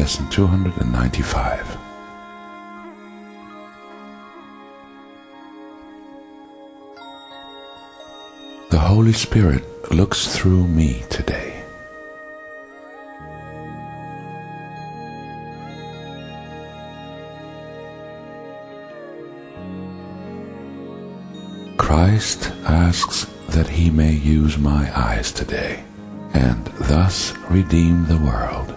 Lesson 295. The Holy Spirit looks through me today. Christ asks that he may use my eyes today and thus redeem the world.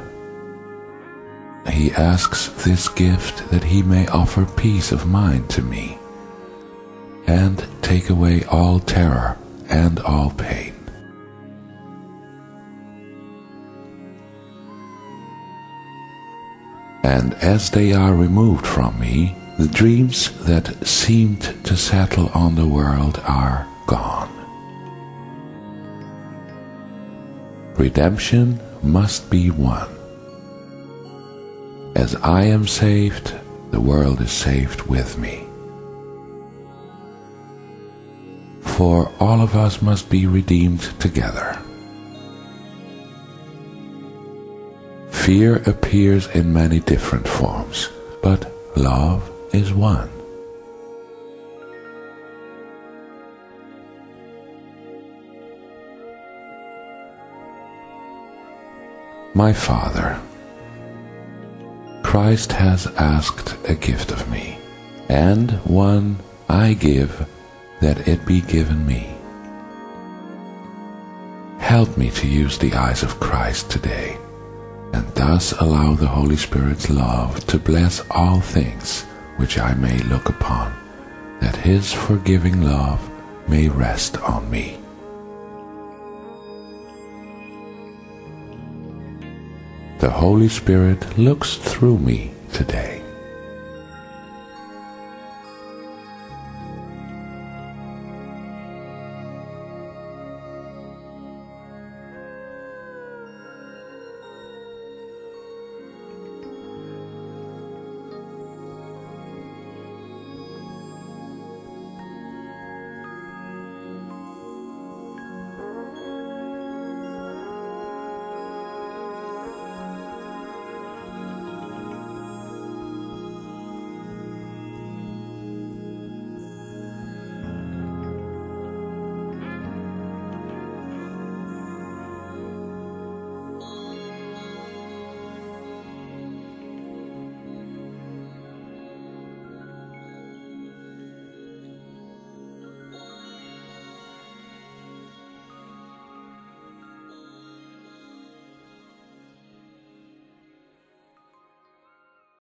He asks this gift that he may offer peace of mind to me and take away all terror and all pain. And as they are removed from me, the dreams that seemed to settle on the world are gone. Redemption must be won. As I am saved, the world is saved with me. For all of us must be redeemed together. Fear appears in many different forms, but love is one. My Father, Christ has asked a gift of me, and one I give that it be given me. Help me to use the eyes of Christ today, and thus allow the Holy Spirit's love to bless all things which I may look upon, that his forgiving love may rest on me. The Holy Spirit looks through me today.